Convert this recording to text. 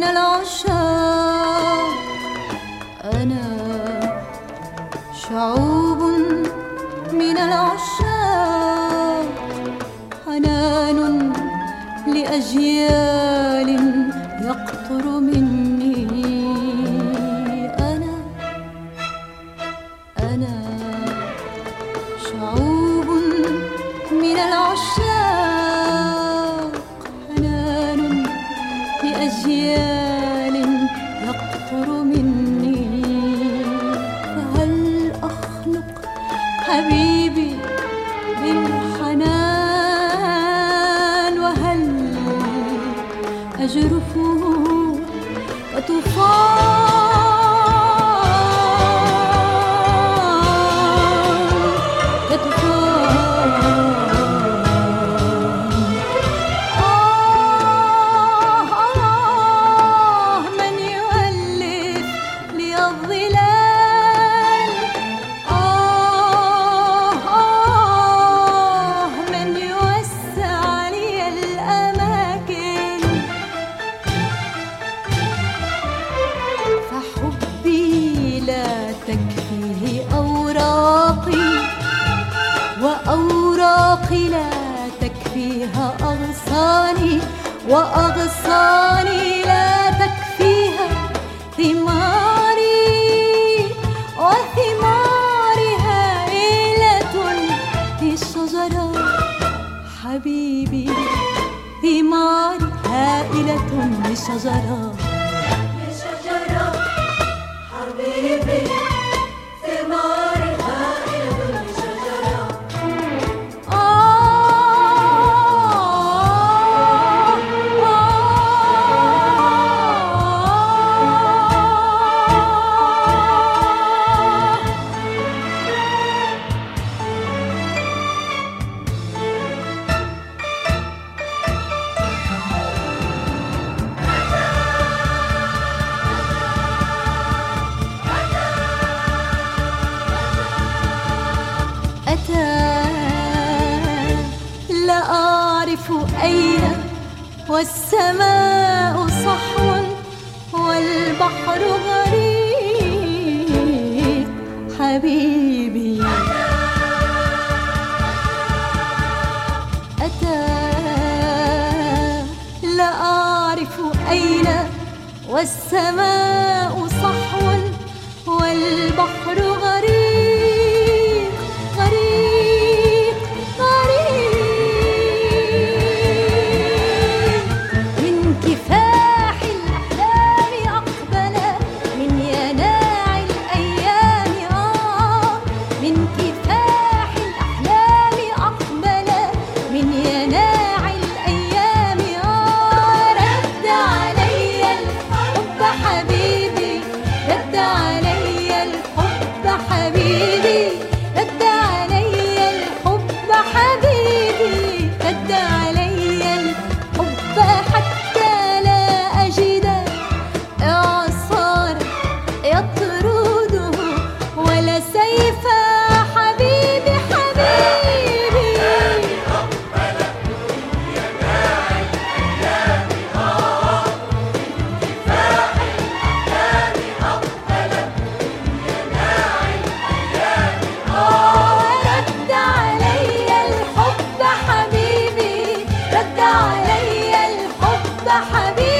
من العشاق، أنا شعوب من العشاق، حنان لأجيال يقطر مني. أنا شعوب من العشاق، حنان لأجيال يقطر مني. فهل أخنق حبيبي بالحنان، وهل أجرفه كطوفان من يولف لي الظلال، من يوسع لي الأماكن. فحبي لا تكفيه أوراقي، وأوراقي لا تكفيها أغصاني، وأغصاني لا تكفيها ثماري، وثماري هائلة للشجرة. حبيبي ثماري هائلة للشجرة. حبيبي ثماري هائلة للشجرة. لا أعرف أين، والسماء صحو والبحر غريق. حبيبي أتى، لا أعرف أين، والسماء صحو والبحر غريق، غريق، غريق. من كفاح الأحلام أقبل، من يناع الأيام من كفاح الأحلام أقبل، من يناع الأيام رد علي الحب حبيبي، رد علي الحب حبيبي، رد علي الحب حبيبي، رد علي الحب حتى لا أجد إعصار يطرده ولا سيف. حبيبي حبيبي رد علي الحب حبيبي، رد علي الحب حبيبي.